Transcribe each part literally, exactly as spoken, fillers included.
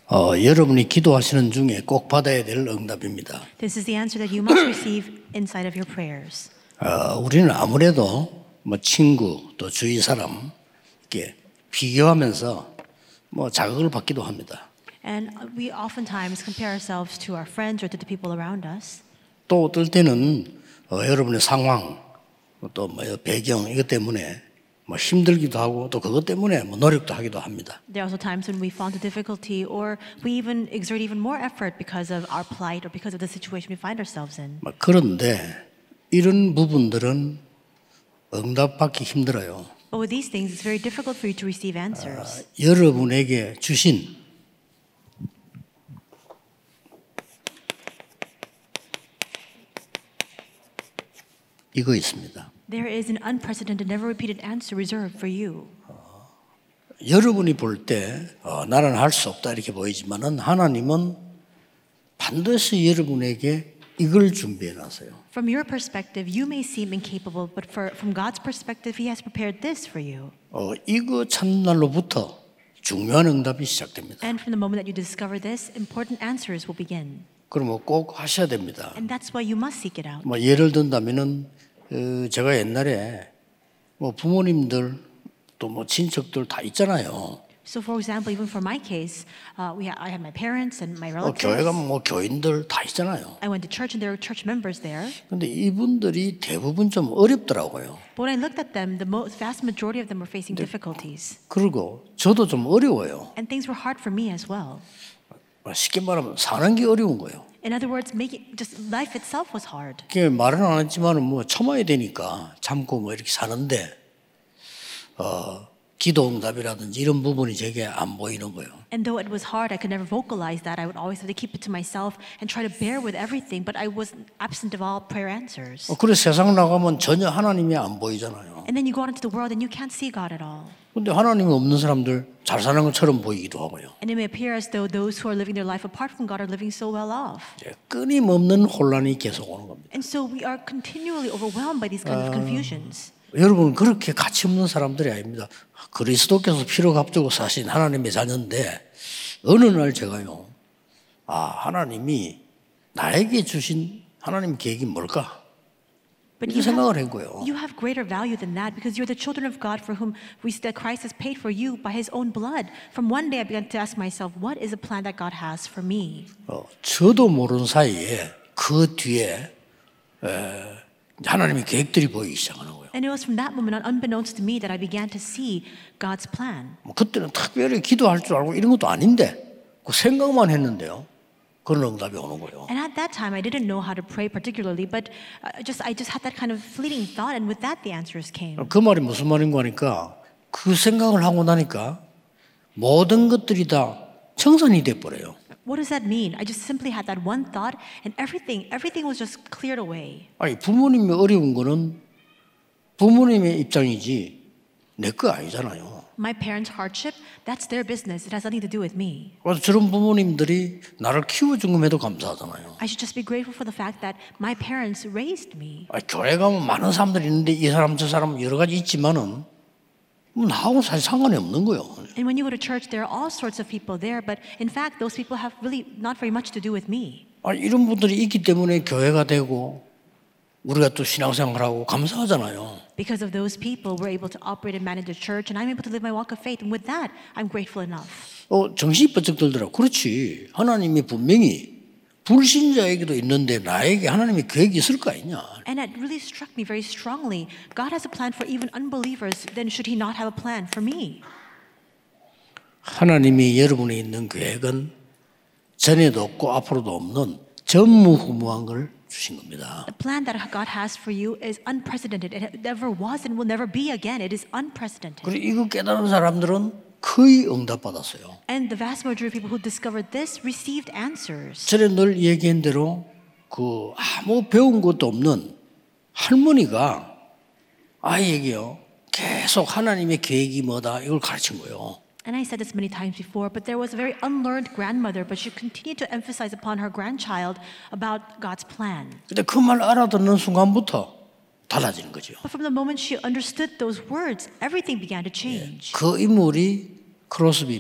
어, 여러분이 기도하시는 중에 꼭 받아야 될 응답입니다. This is the answer that you must receive inside of your prayers. 어, 우리는 아무래도 뭐 친구 또 주위 사람 이렇게 비교하면서 뭐 자극을 받기도 합니다. And we oftentimes compare ourselves to our friends or to the people around us. 또 어떨 때는 어, 여러분의 상황 또 뭐 배경 이것 때문에 뭐 힘들기도 하고 또 그것 때문에 뭐 노력도 하기도 합니다. There are also times when we fall into difficulty or we even exert even more effort because of our plight or because of the situation we find ourselves in. 뭐 그런데 이런 부분들은 응답받기 힘들어요. But with these things, it's very difficult for you to receive answers. 어, 여러분에게 주신 이거 있습니다. There is an unprecedented, never repeated answer reserved for you. 여러분이 볼 때 어, 나는 할 수 없다 이렇게 보이지만은 하나님은 반드시 여러분에게 이걸 준비해 놨어요. From your perspective, you may seem incapable, but for, from God's perspective, He has prepared this for you. 어, 이거 찾는 날로부터 중요한 응답이 시작됩니다. And from the moment that you discover this, important answers will begin. 그러면 꼭 하셔야 됩니다. And that's why you must seek it out. 뭐 예를 든다면은 어, 제가 옛날에 뭐 부모님들 또 뭐 친척들 다 있잖아요. So, for example, even for my case, uh, we ha- I have my parents and my 어, 교회 relatives. 가면 뭐 교인들 다 있잖아요. I went to church and there were church members there. 근데 이분들이 대부분 좀 어렵더라고요. But when I looked at them, the most, vast majority of them were facing difficulties. 그리고 저도 좀 어려워요. And things were hard for me as well. 쉽게 말하면 사는 게 어려운 거예요. In other words, making just life itself was hard. 그게 말은 안 했지만은 뭐 참아야 되니까 참고 뭐 이렇게 사는데 어, 기도 응답이라든지 이런 부분이 제게 안 보이는 거예요. And though it was hard, I could never vocalize that. I would always have to keep it to myself and try to bear with everything. But I was absent of all prayer answers. 어, 그래서 세상 나가면 전혀 하나님이 안 보이잖아요. And then you go out into the world and you can't see God at all. 근데 하나님이 없는 사람들 잘 사는 것처럼 보이기도 하고요. And it may appear as though those who are living their life apart from God are living so well off. 이제 끊임없는 혼란이 계속 오는 겁니다. And so we are continually overwhelmed by these kinds of confusions. 여러분 그렇게 가치 없는 사람들이 아닙니다. 그리스도께서 피로 값주고 사신 하나님의 자녀인데 어느 날 제가요. 아 하나님이 나에게 주신 하나님 계획이 뭘까? But 이렇게 you 생각을 have, 한 거예요. you have greater value than that because you're the children of God for whom we see that Christ has paid for you by His own blood. From one day I began to ask myself, what is the plan that God has for me? 어, 저도 모르는 사이에 그 뒤에 에, 하나님의 계획들이 보이기 시작하는 거예요. And it was from that moment on, unbeknownst to me, that I began to see God's plan. 뭐 그때는 특별히 기도할 줄 알고 이런 것도 아닌데 그 생각만 했는데요. 그런 응답이 오는 거예요. And at that time, I didn't know how to pray particularly, but uh, just I just had that kind of fleeting thought, and with that, the answers came. 그 말이 무슨 말인가 하니까 그 생각을 하고 나니까 모든 것들이 다 청산이 돼 버려요. What does that mean? I just simply had that one thought, and everything, everything was just cleared away. 아니 부모님이 어려운 거는 부모님의 입장이지 내 거 아니잖아요. My parents' hardship, that's their business. It has nothing to do with me. 그래서 저런 부모님들이 나를 키워준 것에도 감사하잖아요. I should just be grateful for the fact that my parents raised me. 아니, 교회 가면 많은 사람들이 있는데 이 사람 저 사람 여러 가지 있지만은 뭐 나하고 사실 상관이 없는 거예요. And when you go to church, there are all sorts of people there, but in fact, those people have really not very much to do with me. 아니, 이런 분들이 있기 때문에 교회가 되고 우리가 또 신앙생활하고 감사하잖아요. Because of those people, we're able to operate and manage the church, and I'm able to live my walk of faith. And with that, I'm grateful enough. 어, 정신이 번쩍 들더라고. 그렇지. 하나님이 분명히 불신자에게도 있는데 나에게 하나님의 계획이 있을 거 아니냐. And it really struck me very strongly. God has a plan for even unbelievers. Then should He not have a plan for me? 하나님이 여러분에 있는 계획은 전에도 없고 앞으로도 없는 전무후무한 걸 주신 겁니다. The plan that God has for you is unprecedented. It never was and will never be again. It is unprecedented. 그리고 이거 깨달은 사람들은 거의 응답받았어요. And the vast majority of people who discovered this received answers. 전에 늘 얘기한 대로 그 아무 배운 것도 없는 할머니가 아이에게요 계속 하나님의 계획이 뭐다 이걸 가르친 거예요. And I said this many times before, but there was a very unlearned grandmother, but she continued to emphasize upon her grandchild about God's plan. 근데 그 말 알아듣는 순간부터 달라지는 거죠. But from the moment she understood those words, everything began to change. 그 인물이 크로스비입니다.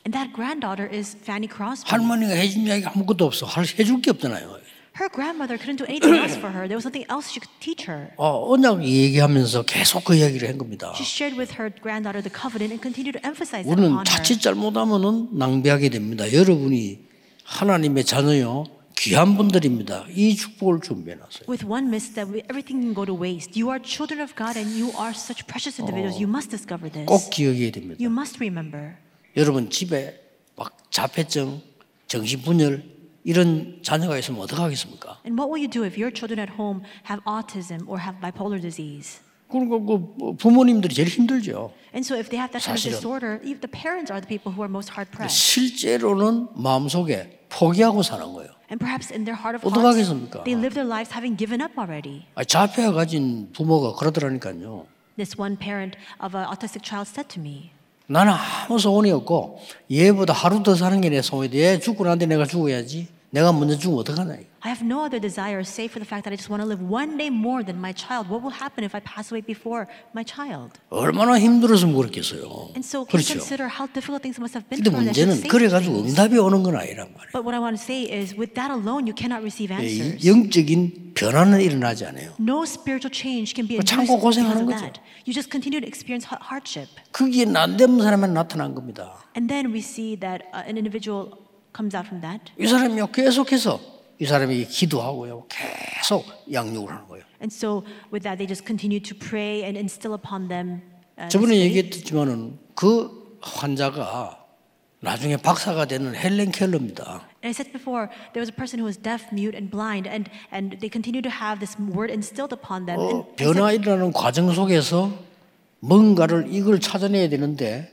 And that granddaughter is Fanny Crosby. 할머니가 해준 이야기 아무것도 없어. 할- 해줄 게 없잖아요. Her grandmother couldn't do anything else for her. There was nothing else she could teach her. 어, 언약 얘기하면서 계속 그 이야기를 한 겁니다. She shared with her granddaughter the covenant and continued to emphasize that 우리는 upon her. 자칫 잘못하면은 낭비하게 됩니다. 여러분이 하나님의 자녀요, 귀한 분들입니다. 이 축복을 준비해놨어요. With one misstep, we- everything can go to waste. You are children of God and you are such precious individuals. You must discover this. 꼭 기억해야 됩니다. You must remember. 여러분 집에 막 자폐증, 정신분열 이런 자녀가 있으면 어떡하겠습니까? And what will you do if your children at home have autism or have bipolar disease? 그러니까 그 부모님들이 제일 힘들죠. And so if they have that kind of 사실은. disorder, even the parents are the people who are most hard pressed. 실제로는 마음속에 포기하고 사는 거예요. And perhaps in their heart of hearts, 어떡하겠습니까? they live their lives having given up already. 아, 자폐가 가진 부모가 그러더라니까요. This one parent of an autistic child said to me, 나는 아무 소원이 없고 얘보다 하루 더 사는 게 내 소원이지. 얘 죽고 난데 내가 죽어야지. 내가 먼저 죽으면 어떡하나. I have no other desire save for the fact that I just want to live one day more than my child. What will happen if I pass away before my child? 얼마나 힘들어서 그렇겠어요. And so can you 그렇죠. consider how difficult things must have been 근데 for her that she 문제는 would say 그래가지고 these things. 응답이 오는 건 아니란 말이에요. But what I want to say is, with that alone, you cannot receive 이 answers. 영적인 변화는 일어나지 않아요. No spiritual change can be 참고 induced because 고생하는 of 거죠. that. You just continue to experience ha- hardship. 그게 안 되는 사람만 나타난 겁니다. And then we see that uh, an individual comes out from that. 이 사람이요 계속해서 이 사람이 기도하고요 계속 양육을 하는 거예요. And so with that, they just continue to pray and instill upon them uh, this 저번에 faith. 얘기했지만은 그 환자가 나중에 박사가 되는 헬렌 켈러입니다. And I said before, there was a person who was deaf, mute, and blind, and, and they continue to have this word instilled upon them. And 어, I said, 변화 일어나는 과정 속에서 뭔가를 이걸 찾아내야 되는데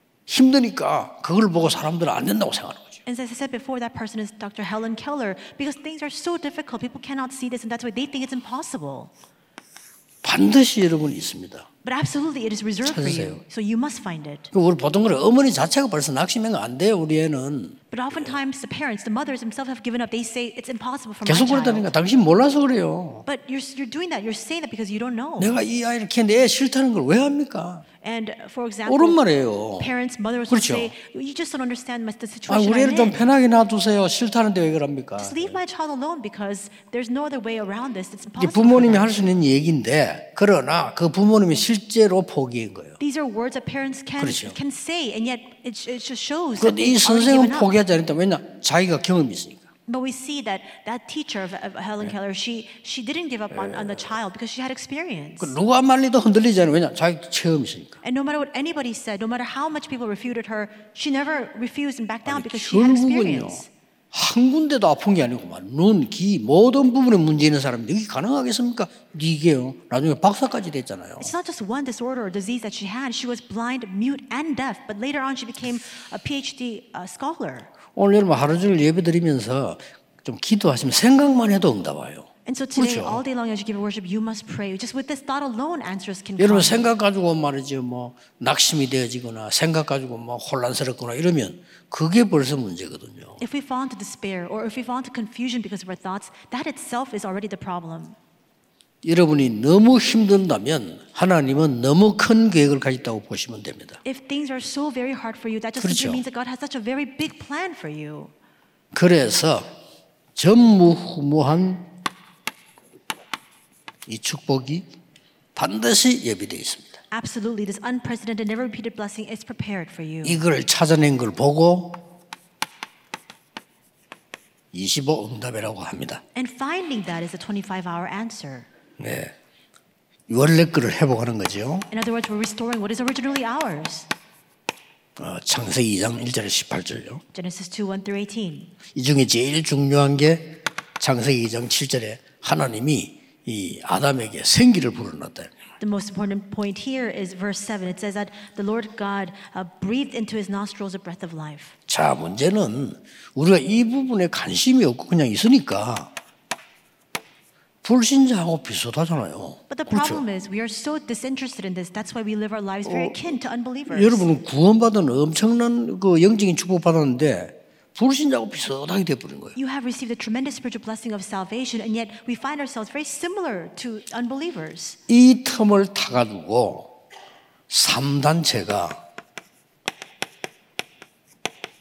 힘드니까 그걸 보고 사람들은 안 된다고 생각하는 거죠. and as I said before, that person is Doctor Helen Keller, because things are so difficult, people cannot see this, and that's why they think it's impossible. 반드시 여러분이 있습니다. But absolutely, it is reserved for 찾으세요. you. So you must find it. 그 우리 보통 그래 어머니 자체가 벌써 낙심하면 안 돼요. 우리 애는 But oftentimes, the parents, the mothers themselves have given up. They say it's impossible for my 계속 child. 그러다니까 당신 몰라서 그래요. But you're, you're doing that. You're saying that because you don't know. 내가 이 아이를 키웠는데 애 싫다는 걸 왜 합니까? And for example, 옳은 말이에요. parents, mothers will 그렇죠. say, you just don't understand the 아, situation 우리 I'm 애를 좀 in. 편하게 놔두세요. 싫다는데 왜 그럽니까? Just leave my child alone because there's no other way around this. It's 이게 impossible. for 부모님이 them. 할 수 있는 얘기인데 그러나 그 부모님이 실제로 포기한 거예요. These are words that parents can 그렇죠. can say, and yet it, it just shows that 그런데 이 they've already 선생은 given up. 포기하지 않았다. 왜냐? 자기가 경험이 있으니까. But we see that that teacher of, of Helen Keller, she she didn't give up on, on the child because she had experience. 그 누가 말리도 흔들리지 않아요. 왜냐? 자기 체험이 있으니까. And no matter what anybody said, no matter how much people refuted her, she never refused and backed down because she had 결국은요. experience. 한 군데도 아픈 게 아니고만 눈, 귀 모든 부분에 문제 있는 사람인데 이게 가능하겠습니까? 이게요. 나중에 박사까지 됐잖아요. It's not just one disorder or disease that she had. She was blind, mute, and deaf. But later on, she became a PhD uh, scholar. 오늘 여러분 하루 종일 예배 드리면서 좀 기도하시면 생각만 해도 응답 와요. And so today, 그렇죠. all day long as you give worship, you must pray. Just with this thought alone, answers can 여러분 come. 생각 가지고 말이죠. 뭐 낙심이 되어지거나 생각 가지고 뭐 혼란스럽거나 이러면 그게 벌써 문제거든요. If we fall into despair or if we fall into confusion because of our thoughts, that itself is already the problem. 여러분이 너무 힘든다면 하나님은 너무 큰 계획을 가졌다고 보시면 됩니다. If things are so very hard for you, that just 그렇죠. simply means that God has such a very big plan for you. 그래서 전무후무한 이 축복이 반드시 예비되어 있습니다. Absolutely, this unprecedented, never repeated blessing is prepared for you. 이걸 찾아낸 걸 보고 이십오 응답이라고 합니다. And finding that is a twenty-five hour answer. 네, 원래 거를 회복하는 거죠. In other words, we're restoring what is originally ours. 어, 창세기 이 장 일 절에 십팔 절요. Genesis two, one through eighteen. 이 중에 제일 중요한 게 창세기 이 장 칠 절에 하나님이 이 아담에게 생기를 불어넣었다. The most important point here is verse seven. It says that the Lord God uh, breathed into his nostrils a breath of life. 자, 문제는 우리가 이 부분에 관심이 없고 그냥 있으니까 불신자하고 비슷하잖아요. But the 그렇죠? problem is we are so disinterested in this. That's why we live our lives very akin to unbelievers. 여러분은 구원받은 엄청난 그 영적인 축복 받았는데 불신자하고 비슷하게 돼버린 거예요. You have received a tremendous spiritual blessing of salvation, and yet we find ourselves very similar to unbelievers. 이 틈을 타가지고 삼 단체가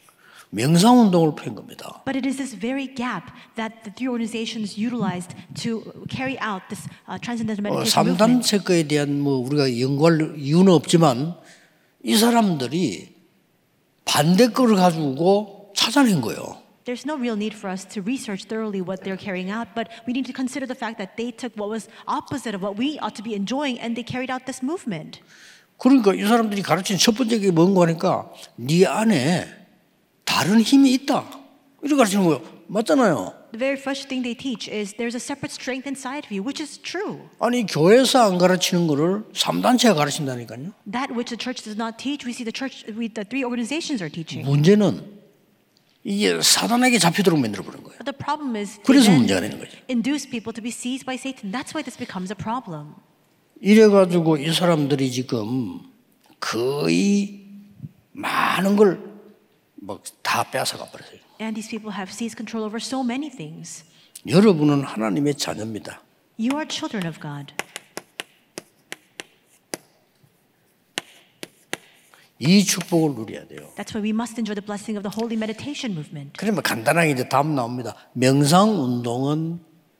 명상운동을 펴는 겁니다. But it is this very gap that the three organizations utilized to carry out this uh, transcendental 어, meditation 삼 단 movement. 체크에 대한 뭐 우리가 연구할 이유는 없지만 이 사람들이 반대 거를 가지고 찾아낸 거예요. There's no real need for us to research thoroughly what they're carrying out, but we need to consider the fact that they took what was opposite of what we ought to be enjoying and they carried out this movement. 그러니까 이 사람들이 가르친 첫 번째 게 뭔가 하니까 네 안에 다른 힘이 있다. 이렇게 가르치는 거예요. 맞잖아요. The very first thing they teach is there's a separate strength inside of you, which is true. 아니 교회에서 안 가르치는 거를 삼 단체가 가르친다니까요. That which the church does not teach, we see the church, we, the three organizations are teaching. 문제는 이게 사단에게 잡히도록 만들어버린 거예요. But the problem is 그래서 they 문제가 then 되는 거죠. induce people to be seized by Satan. That's why this becomes a problem. 이래가지고 이 사람들이 지금 거의 많은 걸 막 다 뺏어가 버렸어요. And these people have seized control over so many things. 여러분은 하나님의 자녀입니다. You are children of God. 이 축복을 누려야 돼요. That's why we must enjoy the blessing of the holy meditation movement. 그러면 간단하게 이제 답 나옵니다. 명상 운동은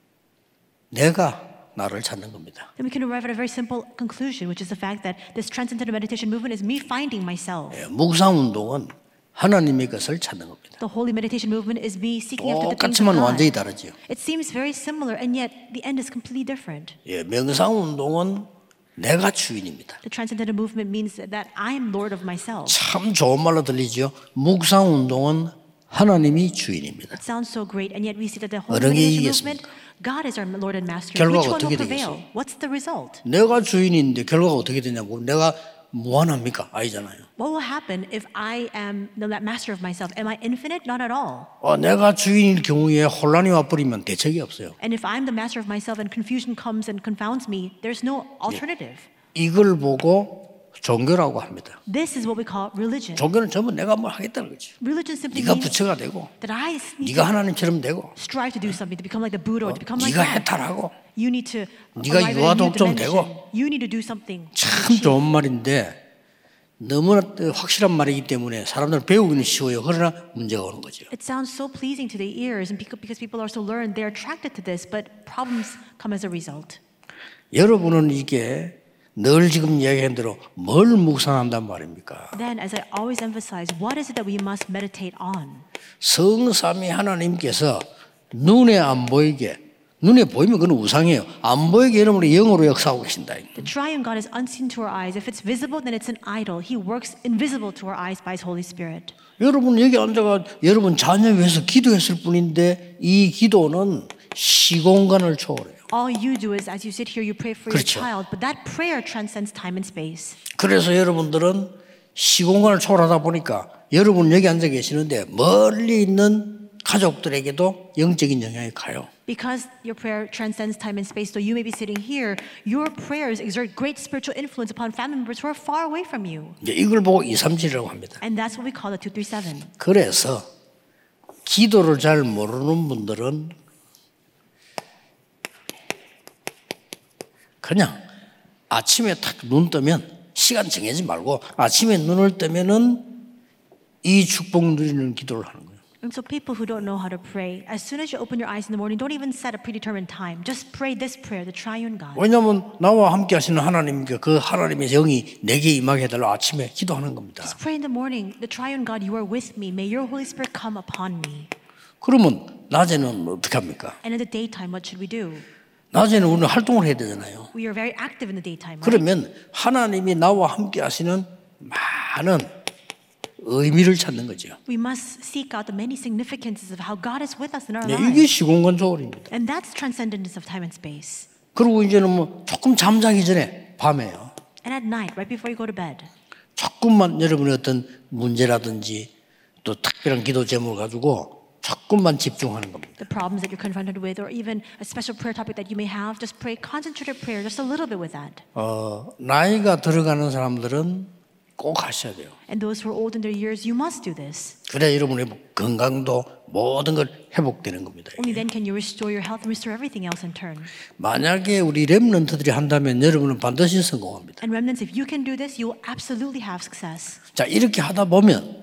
내가 나를 찾는 겁니다. Then we can arrive at a very simple conclusion, which is the fact that this transcendental meditation movement is me finding myself. 예, 묵상 운동은 하나님의 것을 찾는 겁니다. The holy meditation movement is me seeking after the things of 똑같지만 God. 완전히 다르죠. It seems very similar, and yet the end is completely different. 예, 명상 운동은 내가 주인입니다. The transcendental movement means that I am Lord of myself. 참 좋은 말로 들리죠. 묵상 운동은 하나님이 주인입니다. It sounds so great, and yet we see that the holy 어느 게 meditation movement, 이기겠습니까? God is our Lord and Master. 결과가 Which one 어떻게 will prevail? 되겠어요? What's the result? 내가 주인인데 결과가 어떻게 되냐고. 내가 무한합니까? 아니잖아요. What will happen if I am the master of myself? Am I infinite? Not at all. 어, 내가 주인일 경우에 혼란이 와버리면 대책이 없어요. And if I'm the master of myself and confusion comes and confounds me, there's no alternative. 이걸 보고 종교라고 합니다. This is what we call religion. 종교는 전부 내가 뭘 하겠다는 거지. Religion simply 네가 means 부처가 되고 that I need 네가 to 하나님처럼 되고 strive to do something, to become like the Buddha or to become like 네가 God. 해탈하고 You need to 네가 arrive at a new 유아독종 dimension. 되고. You need to do something. to 참 achieve. 좋은 말인데 너무나 확실한 말이기 때문에 사람들은 배우기는 쉬워요. 그러나 문제가 오는 거죠. It sounds so pleasing to the ears, and because because people are so learned, they're attracted to this, but problems come as a result. 여러분은 이게 늘 지금 이야기한 대로 뭘 묵상한단 말입니까? Then, as I always emphasize, what is it that we must meditate on? 성삼위 하나님께서 눈에 안 보이게, 눈에 보이면 그건 우상이에요. 안 보이게 여러분의 영으로 역사하고 계신다. The triune God is unseen to our eyes. If it's visible, then it's an idol. He works invisible to our eyes by His Holy Spirit. 여러분 여기 앉아가 여러분 자녀 위해서 기도했을 뿐인데 이 기도는 시공간을 초월해요. All you do is, as you sit here, you pray for your 그렇죠. child, but that prayer transcends time and space. 그래서 여러분들은 시공간을 초월하다 보니까 여러분 여기 앉아 계시는데 멀리 있는 가족들에게도 영적인 영향이 가요. Because your prayer transcends time and space, so you may be sitting here, your prayers exert great spiritual influence upon family members who are far away from you. 이제 이걸 보고 이삼칠이라고 합니다. And that's what we call the two three seven. 그래서 기도를 잘 모르는 분들은 그냥 아침에 탁 눈 뜨면 시간 정하지 말고 아침에 눈을 뜨면은 이 축복 누리는 기도를 하는 거예요. And so people who don't know how to pray, as soon as you open your eyes in the morning, don't even set a predetermined time. Just pray this prayer, the triune God. 왜냐하면 나와 함께 하시는 하나님께 그 하나님의 영이 내게 임하게 해달라고 아침에 기도하는 겁니다. Just pray in the morning, the triune God, you are with me. May your Holy Spirit come upon me. 그러면 낮에는 어떻게 합니까? And in the daytime, what should we do? 낮에는 우리는 활동을 해야 되잖아요. We are very active in the daytime, right? 그러면 하나님이 나와 함께 하시는 많은 의미를 찾는 거죠. We must seek out the many significances of how God is with us in our 네, lives. 이게 시공간 초월입니다. And that's transcendence of time and space. 그리고 이제는 뭐 조금 잠자기 전에 밤에요. And at night, right before you go to bed, 조금만 여러분의 어떤 문제라든지 또 특별한 기도 제목을 가지고 조금만 집중하는 겁니다. the problems that you're confronted with, or even a special prayer topic that you may have, just pray concentrated prayer, just a little bit with that. 어, 나이가 들어가는 사람들은 꼭 하셔야 돼요. And those who are old in their years, you must do this. 그래야 여러분의 건강도 모든 걸 회복되는 겁니다. Only then can you restore your health and restore everything else in turn. 만약에 우리 렘넌트들이 한다면 여러분은 반드시 성공합니다. And remnants, if you can do this, you will absolutely have success. 자, 이렇게 하다 보면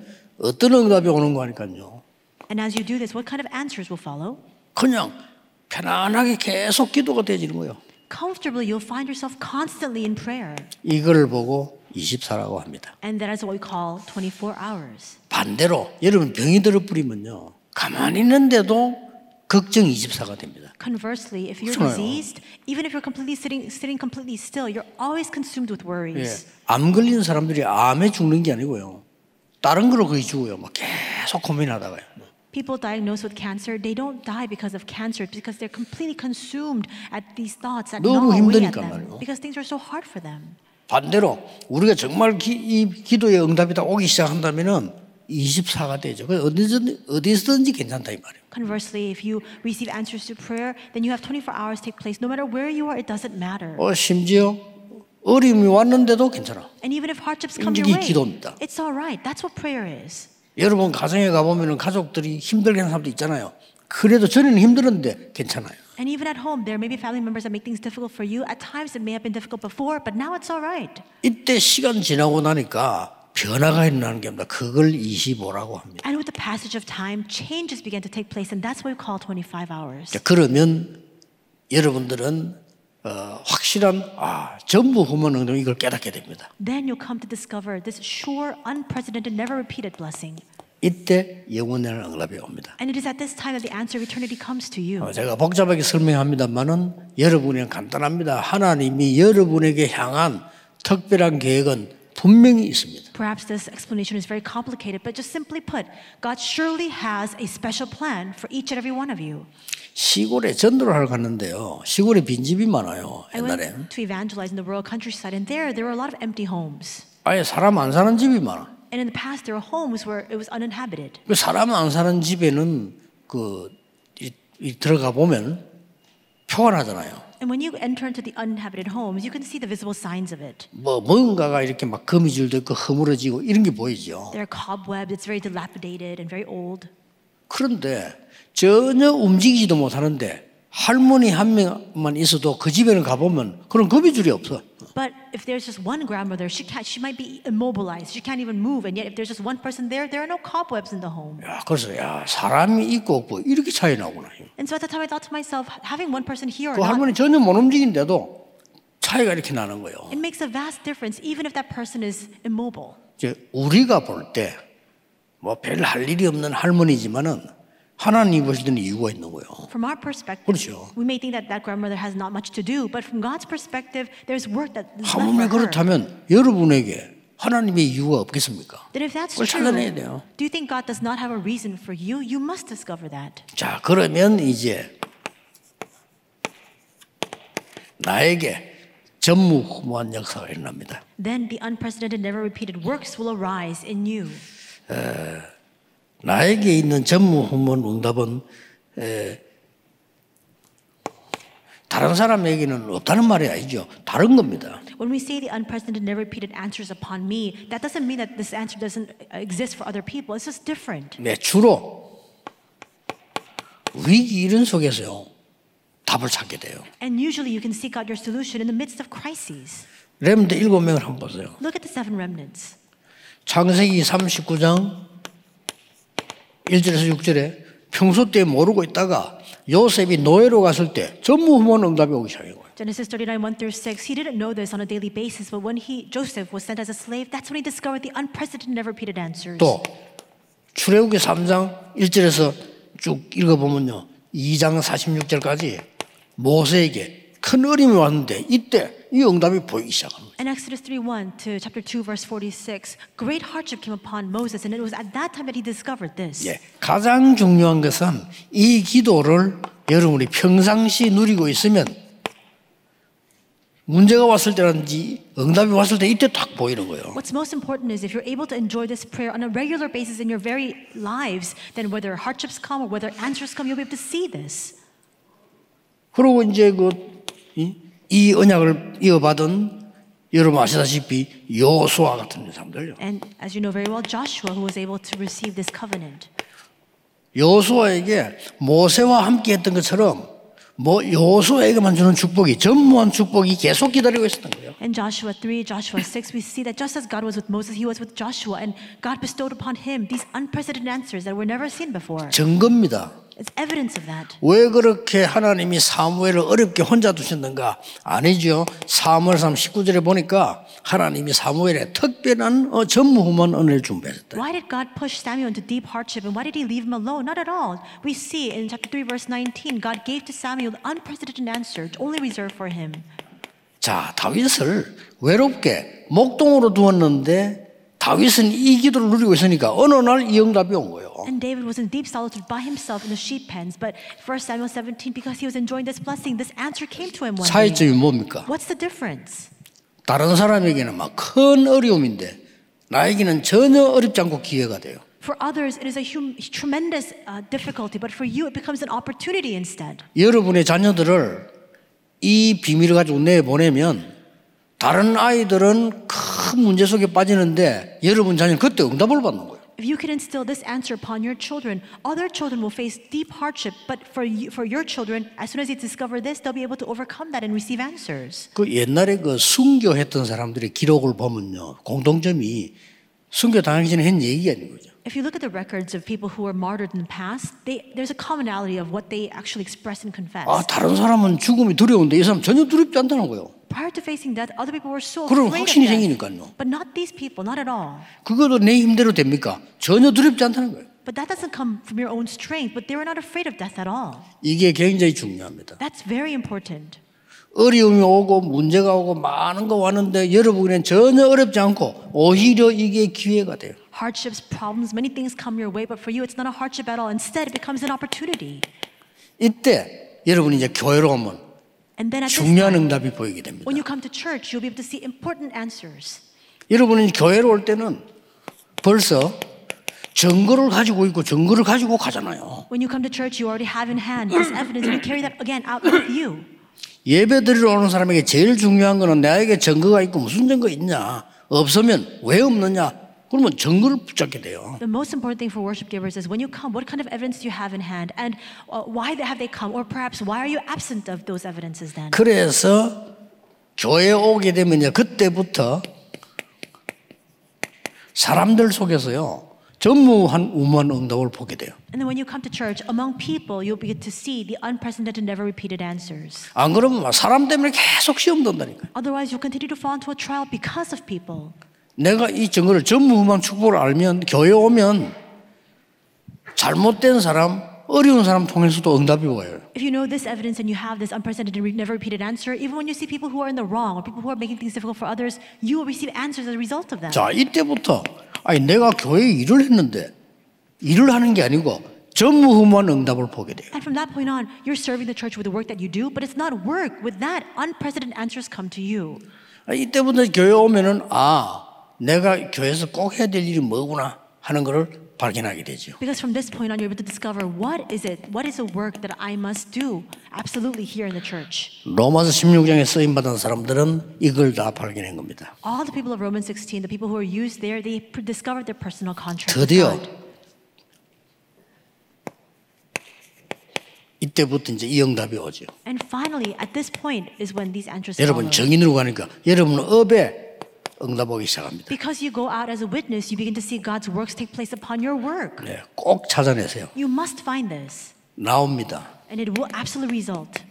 어떤 응답이 오는 거니까요. And as you do this, what kind of answers will follow? 그냥 편안하게 계속 기도가 되어지는 거예요. Comfortably, you'll find yourself constantly in prayer. 이걸 보고 이십사라고 합니다. And that is what we call twenty-four hours. 반대로 여러분 병이 들어버리면요. 가만히 있는데도 걱정 이십사가 됩니다. Conversely, if you're 그렇잖아요. diseased, even if you're completely sitting, sitting completely still, you're always consumed with 예, worries. 암 걸린 사람들이 암에 죽는 게 아니고요. 다른 거로 거의 죽어요. 막 계속 고민하다가요. People diagnosed with cancer, they don't die because of cancer, because they're completely consumed at these thoughts that 너무 gnaw away at 힘드니까 them, 말이에요. because things are so hard for them. 반대로 우리가 정말 기, 이 기도의 응답이 다 오기 시작한다면은 이십사가 되죠. 그래서 어디서든지, 어디서든지 괜찮다 이 말이에요. Conversely, if you receive answers to prayer, then you have twenty-four hours take place. No matter where you are, it doesn't matter. 어, 심지어 어려움이 왔는데도 괜찮아. And even if hardships come 이게 your way, 기도입니다. it's all right. That's what prayer is. 여러분 가정에 가보면 가족들이 힘들게 하는 사람도 있잖아요. 그래도 전에는 힘들었는데 괜찮아요. And even at home, there may be family members that make things difficult for you. At times, it may have been difficult before, but now it's all right. 이때 시간 지나고 나니까 변화가 일어나는 게 아닙니다. 그걸 이십오라고 합니다. And with the passage of time, changes began to take place, and that's what we call twenty-five hours. 자, 그러면 여러분들은 어, 확실한 아, 전부 후원 응답 이걸 깨닫게 됩니다. Then you'll come to discover this sure, unprecedented, never repeated blessing. 이때 영원한 응답이 옵니다. And it is at this time that the answer of eternity comes to you. 어, 제가 복잡하게 설명합니다만은 여러분이 간단합니다. 하나님이 여러분에게 향한 특별한 계획은 분명히 있습니다. Perhaps this explanation is very complicated, but just simply put, God surely has a special plan for each and every one of you. 시골에 전도를 하러 갔는데요. 시골에 빈집이 많아요. I 옛날에. went to evangelize in the rural countryside, and there, there were a lot of empty homes. 아예 사람 안 사는 집이 많아. And in the past, there were homes where it was uninhabited. 그 사람 안 사는 집에는 그 이, 이 들어가 보면 표가 나잖아요. And when you enter into the uninhabited homes, you can see the visible signs of it. 뭐 뭔가가 이렇게 막 거미줄도 있고 허물어지고 이런 게 보이죠. There are cobwebs, it's very dilapidated and very old. 그런데 전혀 움직이지도 못하는데 할머니 한 명만 있어도 그 집에는 가보면 그런 거미줄이 없어. But if there's just one grandmother, she can't, she might be immobilized. She can't even move. And yet if there's just one person there, there are no cobwebs in the home. 야, 그래서 야 사람이 있고 없고 이렇게 차이 나구나. And so at the time I thought to myself, having one person here or 그 not, 할머니 전혀 못 움직이는데도 차이가 이렇게 나는 거예요. it makes a vast difference even if that person is immobile. 이제 우리가 볼 때 뭐 별 할 일이 없는 할머니지만은 하나님 보실 때는 이유가 있는 거예요. From our perspective, 그렇죠. we may think that that grandmother has not much to do, but from God's perspective, there's work that is left 하물며 for her. 그렇다면 여러분에게 하나님의 이유가 없겠습니까? Then if that's 그걸 true, 찾아내야 돼요. do you think God does not have a reason for you? You must discover that. 자, 그러면 이제 나에게 전무후무한 역사가 일어납니다. Then the unprecedented, never repeated works will arise in you. 나에게 있는 전무후무한 응답은 에, 다른 사람에게는 없다는 말이 아니죠. 다른 겁니다. When we say the unprecedented, never repeated answers upon me, that doesn't mean that this answer doesn't exist for other people. It's just different. 네, 주로 위기 이런 속에서요 답을 찾게 돼요. And usually you can seek out your solution in the midst of crises. 렘드 일곱 명을 한번 보세요. Look at the seven remnants. 창세기 삼십구 장 일 절에서 육 절에 평소 때 모르고 있다가 요셉이 노예로 갔을 때 전무후무한 응답이 오기 시작한 거예요. Genesis thirty-nine, one through six. He didn't know this on a daily basis, but when he Joseph was sent as a slave, that's when he discovered the unprecedented, never repeated answers. 또 출애굽기 삼 장 일 절에서 쭉 읽어보면요 이 장 사십육 절까지 모세에게 큰 어려움이 왔는데 이때 이 응답이 보이기 시작합니다. In Exodus three one to chapter two, verse forty-six, great hardship came upon Moses, and it was at that time that he discovered this. 예, 가장 중요한 것은 이 기도를 여러분이 평상시 누리고 있으면 문제가 왔을 때라든지 응답이 왔을 때 이때 딱 보이는 거예요. What's most important is if you're able to enjoy this prayer on a regular basis in your very lives, then whether hardships come or whether answers come, you'll be able to see this. 그리고 이제 그, 이, 이 언약을 이어받은 여러분 아시다시피 여호수아 같은 사람들요. And as you know very well, Joshua, who was able to receive this covenant. 여호수아에게 모세와 함께 했던 것처럼 뭐 여호수아에게만 주는 축복이 전무한 축복이 계속 기다리고 있었던 거예요. In Joshua three, Joshua six, we see that just as God was with Moses, he was with Joshua, and God bestowed upon him these unprecedented answers that were never seen before. 증거입니다. It's evidence of that. 왜 그렇게 하나님이 사무엘을 어렵게 혼자 두셨는가? 아니죠. 사무엘상 십구 절에 보니까 하나님이 사무엘에 특별한 어, 전무후무한 은혜를 준비했다. Why did God push Samuel into deep hardship, and why did he leave him alone? Not at all. We see in chapter three, verse nineteen, God gave to Samuel an unprecedented answer, only reserved for him. 자, 다윗을 외롭게 목동으로 두었는데 다윗은 이 기도를 누리고 있으니까 어느 날 이 응답이 온 거예요. And David was in deep solitude by himself in the sheep pens, but First Samuel seventeen, because he was enjoying this blessing, this answer came to him one day. 차이점이 뭡니까? What's the difference? 다른 사람에게는 막 큰 어려움인데 나에게는 전혀 어렵지 않고 기회가 돼요. For others, it is a hum- tremendous uh, difficulty, but for you, it becomes an opportunity instead. 여러분의 자녀들을 이 비밀을 가지고 내보내면 다른 아이들은 큰 문제 속에 빠지는데 여러분 자녀는 그때 응답을 받는 거예요. If you can instill this answer upon your children, other children will face deep hardship, but for you, for your children, as soon as they discover this, they'll be able to overcome that and receive answers. 그 옛날에 그 순교했던 사람들의 기록을 보면요, 공통점이 순교 당하기 전에 한 얘기가 아닌 거죠. If you look at the records of people who were martyred in the past, they, there's a commonality of what they actually express and confess. 아, 다른 사람은 죽음이 두려운데 이 사람 전혀 두렵지 않다는 거예요. Prior to facing death, other people were so 그럼 afraid of 확신이 death. 생기니까요. But not these people, not at all. 그것도 내 힘대로 됩니까? 전혀 두렵지 않다는 거예요. But that doesn't come from your own strength, but they were not afraid of death at all. 이게 굉장히 중요합니다. That's very important. 어려움이 오고 문제가 오고 많은 거 왔는데 여러분은 전혀 어렵지 않고 오히려 이게 기회가 돼요. Hardships, problems, many things come your way, but for you it's not a hardship at all. Instead, it becomes an opportunity. 이때 여러분이 이제 교회로 오면 And then at this 중요한 time, 응답이 보이게 됩니다. when you come to church, you'll be able to see important answers. 여러분이 교회로 올 때는 벌써 증거를 가지고 있고 증거를 가지고 가잖아요. When you come to church, you already have in hand this evidence, and you carry that again out with you. 예배 드리러 오는 사람에게 제일 중요한 거는 나에게 증거가 있고 무슨 증거 있냐. 없으면 왜 없느냐. 그러면 증거를 붙잡게 돼요. The most important thing for worship givers is when you come, what kind of evidence do you have in hand, and uh, why have they come, or perhaps why are you absent of those evidences then? 그래서 교회에 오게 되면 이제 그때부터 사람들 속에서요 전무한 우무한 응답을 보게 돼요. And then when you come to church, among people, you'll begin to see the unprecedented, never repeated answers. 안 그러면 막 사람 때문에 계속 시험 든다니까. Otherwise, you'll continue to fall into a trial because of people. 내가 이 증거를 전무후무한 축복을 알면 교회 오면 잘못된 사람, 어려운 사람 통해서도 응답이 와요. If you know this evidence and you have this unprecedented, never repeated answer, even when you see people who are in the wrong or people who are making things difficult for others, you will receive answers as a result of that. 자, 이때부터 아니 내가 교회에 일을 했는데 일을 하는 게 아니고 전무후무한 응답을 보게 돼요. And from that point on, you're serving the church with the work that you do, but it's not work. With that, unprecedented answers come to you. 아, 이때부터 교회 오면은 아, 내가 교회에서 꼭 해야 될 일이 뭐구나 하는 것을 발견하게 되죠. Because from this point on, you're able to discover what is it, what is the work that I must do absolutely here in the church. 로마서 십육 장에 쓰임 받은 사람들은 이걸 다 발견한 겁니다. All the people of Romans sixteen, the people who are used there, they pr- discovered their personal contract with 드디어 God. 이때부터 이제 이 응답이 오죠. And finally, at this point is when these answers 여러분 follow. 정인으로 가니까 여러분은 업에 응답 오기 시작합니다. Because you go out as a witness, you begin to see God's works take place upon your work. 네, 꼭 찾아내세요. You must find this, 나옵니다. and it will absolutely result.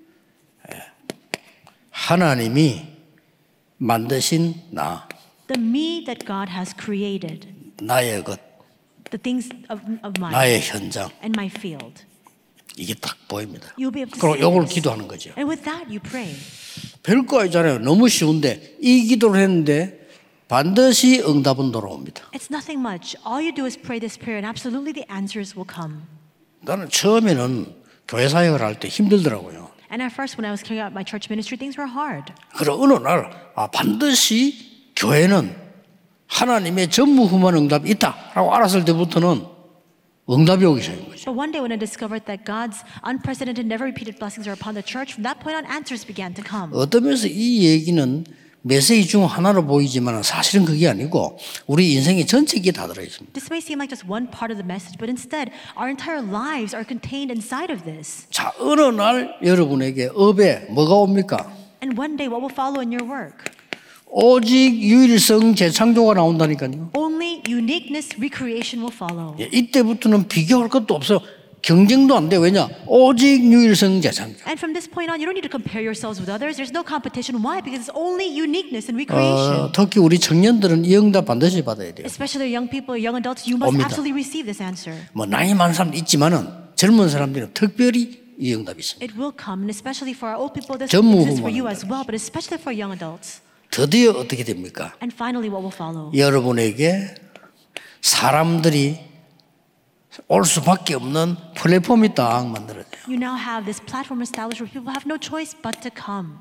하나님이 만드신 나, The me that God has created, 나의 것, the things of, of mine, 나의 현장 and my field. 이게 딱 보입니다. You'll be able to 그럼 see 이걸 this. 기도하는 거죠. And with that, you pray. 별거 아니잖아요. 너무 쉬운데 이 기도를 했는데 반드시 응답은 돌아옵니다. It's nothing much. All you do is pray this prayer, and absolutely the answers will come. 나는 처음에는 교회 사역을 할 때 힘들더라고요. And at first, when I was carrying out my church ministry, things were hard. 그래 어느 날 아, 반드시 교회는 하나님의 전무후무한 응답이 있다라고 알았을 때부터는 응답이 오기 시작한 거죠. But one day when I discovered that God's unprecedented, never repeated blessings are upon the church, from that point on, answers began to come. 어떤 면에서 이 얘기는 메시지 중 하나로 보이지만 사실은 그게 아니고 우리 인생의 전체에 다 들어 있습니다. This may seem like just one part of the message, but instead, our entire lives are contained inside of this. 자, 어느 날 여러분에게 업에 뭐가 옵니까? And one day, what will follow in your work? 오직 유일성 재창조가 나온다니까요. Only uniqueness, recreation will follow. 예, 이때부터는 비교할 것도 없어요. 경쟁도 안 돼. 왜냐? 오직 유일성 재창조. And from this point on, you don't need to compare yourselves with others. There's no competition. Why? Because it's only uniqueness and recreation. 어, 특히 우리 청년들은 이 응답 반드시 받아야 돼요. Especially young people, young adults, you must 옵니다. absolutely receive this answer. 뭐 나이 많은 사람도 있지만은 젊은 사람들은 특별히 이 응답이 있습니다. It will come, and especially for our old people, this 전무 exists for you 후문은 as well, but especially for young adults. 드디어 어떻게 됩니까? And finally, what will follow? 여러분에게 사람들이 올 수밖에 없는 플랫폼이 딱 만들어져요. You now have this platform established where people have no choice but to come.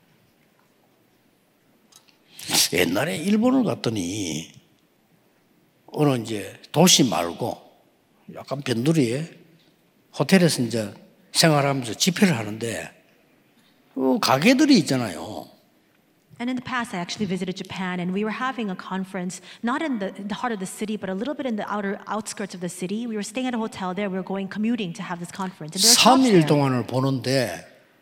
옛날에 일본을 갔더니 어느 이제 도시 말고 약간 변두리에 호텔에서 이제 생활하면서 집회를 하는데 그 가게들이 있잖아요. And in the past, I actually visited Japan, and we were having a conference, not in the, in the heart of the city, but a little bit in the outer outskirts of the city. We were staying at a hotel there. We were going commuting to have this conference. And there were shops 삼 일 there. 동안을 보는데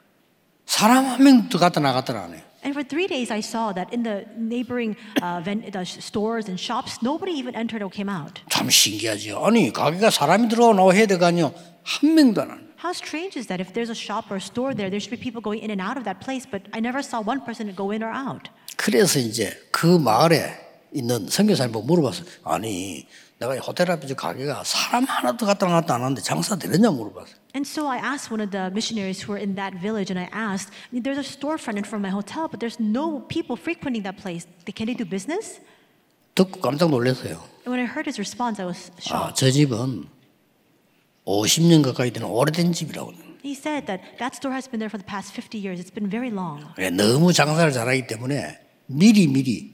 사람 한 명도 갔다 나갔더라 안 해요. And for three days, I saw that in the neighboring uh, ven- the stores and shops, nobody even entered or came out. 참 신기하죠. 아니 가게가 사람이 들어와 나와 해야 되거든요. 한 명도 안 하네. How strange is that? If there's a shop or a store there, there should be people going in and out of that place, but I never saw one person go in or out. 그래서 이제 그 마을에 있는 선교사님 보고 물어봤어요. 아니 내가 호텔 앞에 저 가게가 사람 하나도 갔다 나갔다 안 하는데 장사 되느냐 물어봤어요. And so I asked one of the missionaries who were in that village, and I asked, there's a storefront in front of my hotel, but there's no people frequenting that place. Can they do business? 듣고 깜짝 놀랐어요. And when I heard his response, I was 아, shocked. 저 집은 오십 년 가까이 되는 오래된 집이라고. He said that that store has been there for the past fifty years. It's been very long. 너무 장사를 잘하기 때문에 미리 미리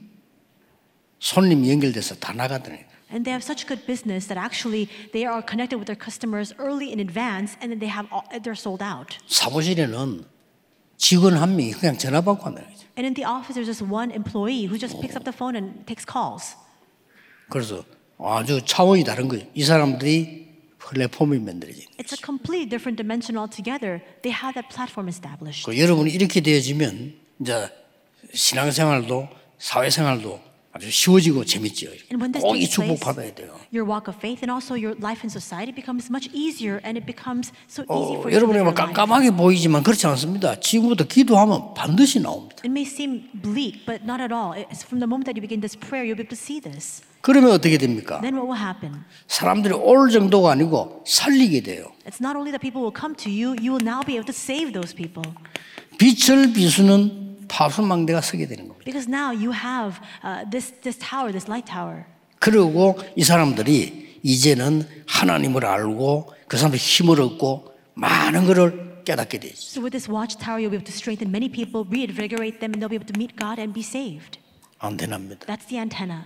손님 연결돼서 다 나가더니. And they have such good business that actually they are connected with their customers early in advance, and then they have all, they're sold out. 사무실에는 직원 한 명이 그냥 전화 받고 한다는 거죠. And in the office, there's just one employee who just picks up the phone and takes calls. 그래서 아주 차원이 다른 거예요. 이 사람들이 플랫폼이 만들어진 It's a 거죠. completely different dimension altogether. They have that platform established. 그 여러분이 이렇게 되어지면 이제 신앙생활도 사회생활도 아주 쉬워지고 재밌죠. And when this 꼭 이 takes 축복 place, 받아야 돼요. your walk of faith and also your life in society becomes much easier, and it becomes so easy 어, for you to 여러분이 막 live your life. 깜깜하게 보이지만 그렇지 않습니다. 지금부터 기도하면 반드시 나옵니다. It may seem bleak, but not at all. It's from the moment that you begin this prayer, you'll be able to see this. 그러면 어떻게 됩니까? Then what will happen? 사람들이 올 정도가 아니고 살리게 돼요. It's not only that people will come to you, you will now be able to save those people. 빛을 비추는 파수망대가 서게 되는 겁니다. Because now you have uh, this, this tower, this light tower. 그리고 이 사람들이 이제는 하나님을 알고 그 사람들 힘을 얻고 많은 것을 깨닫게 되죠. So with this watchtower, you'll be able to strengthen many people, reinvigorate them, and they'll be able to meet God and be saved. 안테나입니다. That's the antenna.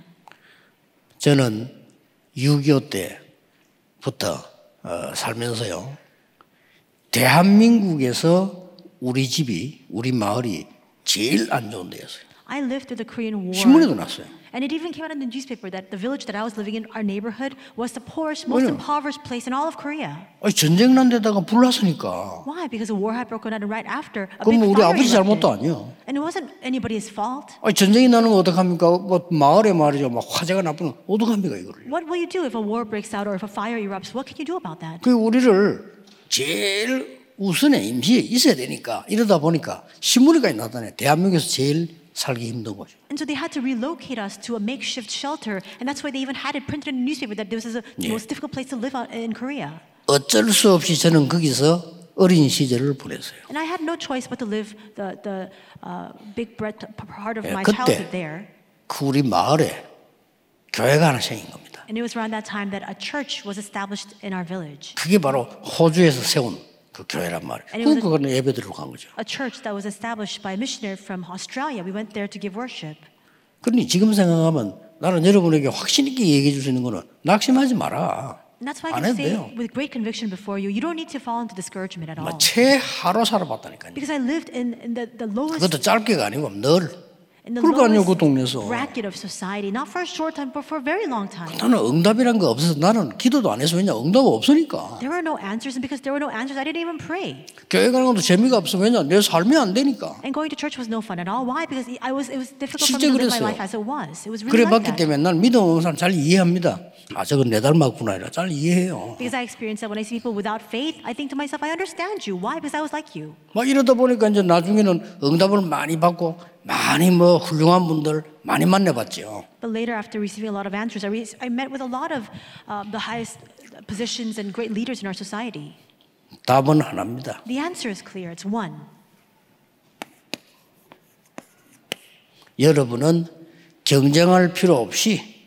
저는 육이오 때부터 어, 살면서요. 대한민국에서 우리 집이 우리 마을이 제일 안 좋은 데였어요. I lived through the Korean War. 신문에도 났어요. And it even came out in the newspaper that the village that I was living in, our neighborhood, was the poorest, most 왜요? impoverished place in all of Korea. 아니, 전쟁 난 데다가 불났으니까. Why? Because a war had broken out, and right after, a big 그럼 우리 fire 아버지 잘못도 erupted. 아니에요. And it wasn't anybody's fault. 아니, 전쟁이 나는 거 어떡합니까? 뭐 마을에 말이죠. 막 화재가 나쁘면 어떡합니까 이거를? What will you do if a war breaks out or if a fire erupts? What can you do about that? 그 우리를 제일 우선에 임시에 있어야 되니까 이러다 보니까 신문에까지 나타내. 대한민국에서 제일 살기 힘든 거죠. And so they had to relocate us to a makeshift shelter, and that's why they even had it printed in the newspaper that this is the 예. most difficult place to live out in Korea. 어쩔 수 없이 저는 거기서 어린 시절을 보냈어요. And I had no choice but to live the the uh, big breadth, part of 예, my 그때 childhood there. 그 우리 마을에 교회가 하나 생긴 겁니다. And it was around that time that a church was established in our village. 그게 바로 호주에서 세운 그 교회란 말이에요. And it was a- 그거는 예배 드리러 간 거죠. A church that was established by a missionary from Australia. We went there to give worship. 그러니 지금 생각하면 나는 여러분에게 확신 있게 얘기해 줄 수 있는 거는 낙심하지 마라. And that's why I 안 can 해도 say 돼요. with great conviction before you, you don't need to fall into discouragement at all. 최하로 살아봤다니까요. Because I lived in, in the, the lowest, 그것도 짧게가 아니고 늘. in the 그러니까요, 그 lowest 동네에서. bracket of society, not for a short time, but for a very long time. 나는 응답이란 거 없어서 나는 기도도 안 해서 왜냐 응답 없으니까. There were no answers, and because there were no answers, I didn't even pray. 교회 가는 것도 재미가 없어. 왜냐 내 삶이 안 되니까. And going to church was no fun at all. Why? Because I was, it was difficult for 진짜 me to live my 그랬어요. life as it was. It was really 그래 like 봤기 that. 때문에 난 믿음 없는 사람 잘 이해합니다. 아 저건 내 닮았구나 이라 잘 이해해요. Because I experienced that when I see people without faith, I think to myself, I understand you. Why? Because I was like you. 막 이러다 보니까 이제 나중에는 응답을 많이 받고 많이 뭐 훌륭한 분들 많이 만나봤죠. But later, after receiving a lot of answers, I, re- I met with a lot of uh, the highest positions and great leaders in our society. 답은 하나입니다. The answer is clear. It's one. 여러분은 경쟁할 필요 없이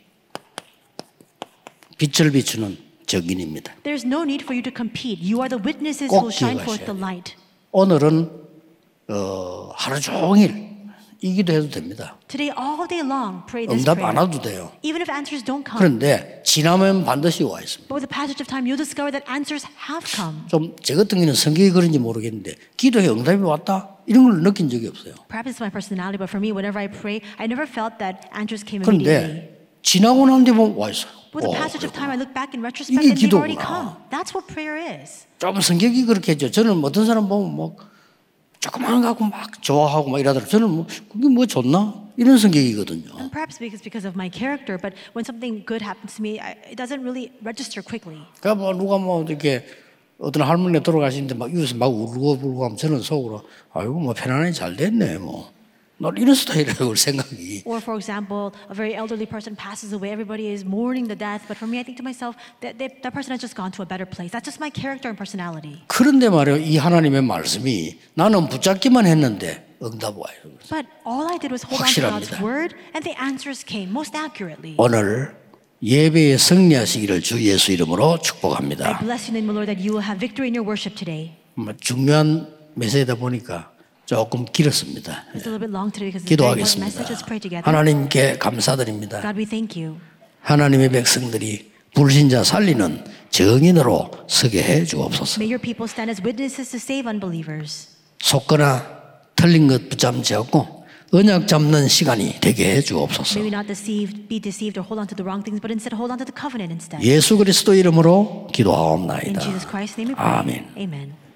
빛을 비추는 증인입니다. There's no need for you to compete. You are the witnesses 꼭 who will shine 기억하셔야 forth the 돼요. light. 오늘은 어, 하루 종일 이 기도해도 됩니다. Today, all day long, pray this 응답 안 prayer. 와도 돼요. Even if answers don't come. 그런데 지나면 반드시 와 있습니다. But with the passage of time, you'll discover that answers have come. 좀 제 같은 경우는 성격이 그런지 모르겠는데 기도에 응답이 왔다 이런 걸 느낀 적이 없어요. Perhaps it's my personality, but for me, whenever I pray, I never felt that answers came immediately. 그런데 지나고 난 뒤에 보면 와 있어요. With the 오, passage of time, I 그렇구나. look back in retrospect 이게 and they've already 기도구나. come. That's what prayer is. 좀 성격이 그렇게 했죠. 저는 어떤 사람 보면 뭐 조그만 거 갖고 막 좋아하고 막 이러더라고요. 저는 뭐 그게 뭐 좋나 이런 성격이거든요. And perhaps because because of my character, but when something good happens to me, I, it doesn't really register quickly. 그러니까 뭐 누가 뭐 이렇게 어떤 할머니 돌아가시는데 막 이웃에 막 울고 불고 하면 저는 속으로 아이고 뭐 편안하게 잘 됐네 뭐. 난 이런 스타일이라고 생각이. Or for example, a very elderly person passes away. Everybody is mourning the death, but for me, I think to myself that they, that person has just gone to a better place. That's just my character and personality. 그런데 말이에요. 이 하나님의 말씀이 나는 붙잡기만 했는데 응답 와요. But all I did was hold on to God's 확실합니다. word, and the answers came most accurately. 오늘 예배에 승리하시기를 주 예수 이름으로 I 축복합니다. bless you in the name of the Lord that you will have victory in your worship today. 뭐 중요한 메시지다 보니까 조금 길었습니다. It's a little bit long today because it's a very important message. Let's pray 기도하겠습니다. together. 하나님께 감사드립니다. God, we thank you. 하나님의 백성들이 불신자 살리는 증인으로 서게 해 주옵소서. May your people stand as witnesses to save unbelievers. 속거나 틀린 것 붙잡지 않고 언약 잡는 시간이 되게 해 주옵소서. May we not deceive, be deceived or hold on to the wrong things, but instead hold on to the covenant instead. 예수 그리스도 이름으로 In 기도하옵나이다. Jesus Christ's name we pray. 아멘. Amen.